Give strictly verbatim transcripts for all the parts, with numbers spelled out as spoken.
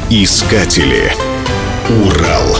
Искатели. Урал.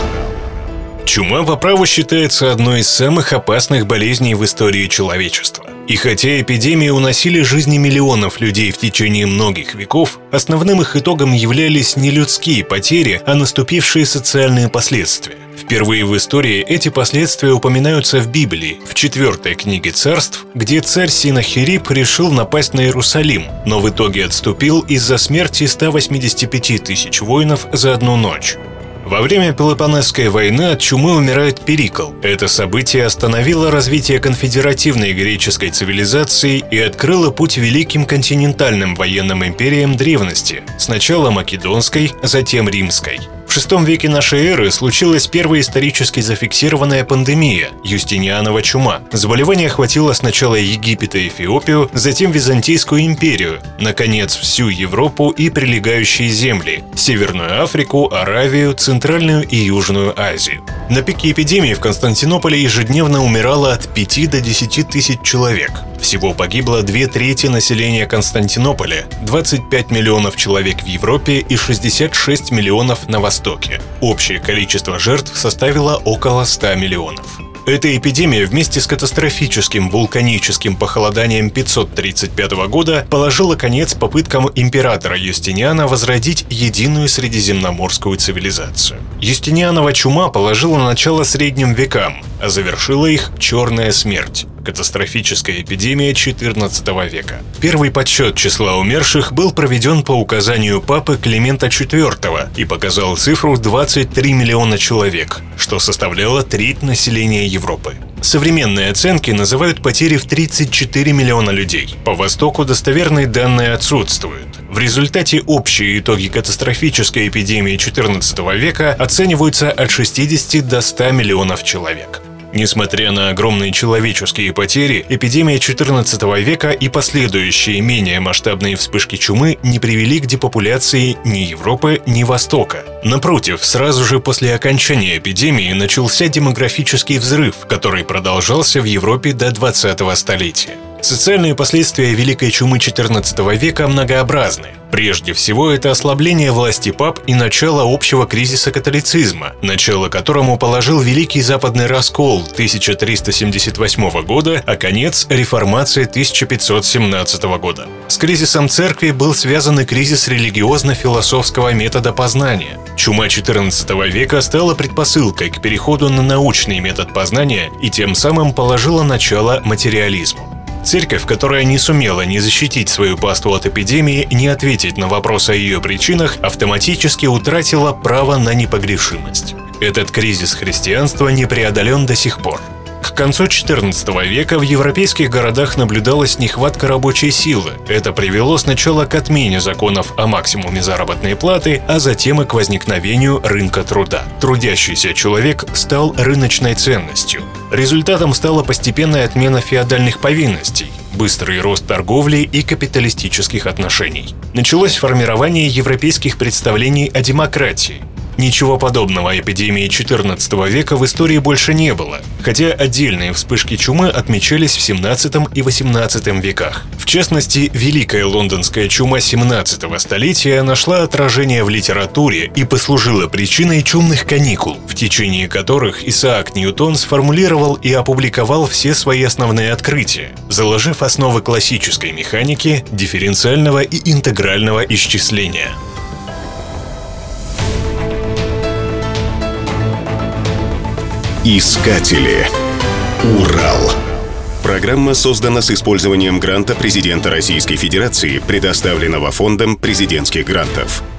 Чума по праву считается одной из самых опасных болезней в истории человечества. И хотя эпидемии уносили жизни миллионов людей в течение многих веков, основным их итогом являлись не людские потери, а наступившие социальные последствия. Впервые в истории эти последствия упоминаются в Библии, в четвертой книге Царств, где царь Синахириб решил напасть на Иерусалим, но в итоге отступил из-за смерти ста восьмидесяти пяти тысяч воинов за одну ночь. Во время Пелопоннесской войны от чумы умирает Перикл. Это событие остановило развитие конфедеративной греческой цивилизации и открыло путь великим континентальным военным империям древности, сначала Македонской, затем Римской. В шестом веке нашей эры случилась первая исторически зафиксированная пандемия – Юстинианова чума. Заболевание охватило сначала Египет и Эфиопию, затем Византийскую империю, наконец всю Европу и прилегающие земли – Северную Африку, Аравию, Центральную и Южную Азию. На пике эпидемии в Константинополе ежедневно умирало от пяти до десяти тысяч человек. Всего погибло две трети населения Константинополя, двадцать пять миллионов человек в Европе и шестьдесят шесть миллионов на Востоке. Общее количество жертв составило около ста миллионов. Эта эпидемия вместе с катастрофическим вулканическим похолоданием пятьсот тридцать пятого года положила конец попыткам императора Юстиниана возродить единую средиземноморскую цивилизацию. Юстинианова чума положила начало средним векам, а завершила их Черная смерть – катастрофическая эпидемия четырнадцатого века. Первый подсчет числа умерших был проведен по указанию папы Климента четвёртого и показал цифру двадцать три миллиона человек, что составляло треть населения Европы. Современные оценки называют потери в тридцать четыре миллиона людей. По Востоку достоверные данные отсутствуют. В результате общие итоги катастрофической эпидемии четырнадцатого века оцениваются от шестидесяти до ста миллионов человек. Несмотря на огромные человеческие потери, эпидемия четырнадцатого века и последующие менее масштабные вспышки чумы не привели к депопуляции ни Европы, ни Востока. Напротив, сразу же после окончания эпидемии начался демографический взрыв, который продолжался в Европе до двадцатого столетия. Социальные последствия Великой чумы четырнадцатого века многообразны. Прежде всего, это ослабление власти пап и начало общего кризиса католицизма, начало которому положил Великий Западный раскол тысяча триста семьдесят восьмого года, а конец – реформация тысяча пятьсот семнадцатого года. С кризисом церкви был связан и кризис религиозно-философского метода познания. Чума четырнадцатого века стала предпосылкой к переходу на научный метод познания и тем самым положила начало материализму. Церковь, которая не сумела ни защитить свою паству от эпидемии, ни ответить на вопрос о ее причинах, автоматически утратила право на непогрешимость. Этот кризис христианства не преодолен до сих пор. К концу четырнадцатого века в европейских городах наблюдалась нехватка рабочей силы. Это привело сначала к отмене законов о максимуме заработной платы, а затем и к возникновению рынка труда. Трудящийся человек стал рыночной ценностью. Результатом стала постепенная отмена феодальных повинностей, быстрый рост торговли и капиталистических отношений. Началось формирование европейских представлений о демократии. Ничего подобного эпидемии четырнадцатого века в истории больше не было, хотя отдельные вспышки чумы отмечались в семнадцатом и восемнадцатом веках. В частности, Великая лондонская чума семнадцатого столетия нашла отражение в литературе и послужила причиной чумных каникул, в течение которых Исаак Ньютон сформулировал и опубликовал все свои основные открытия, заложив основы классической механики, дифференциального и интегрального исчисления. Искатели. Урал. Программа создана с использованием гранта президента Российской Федерации, предоставленного Фондом президентских грантов.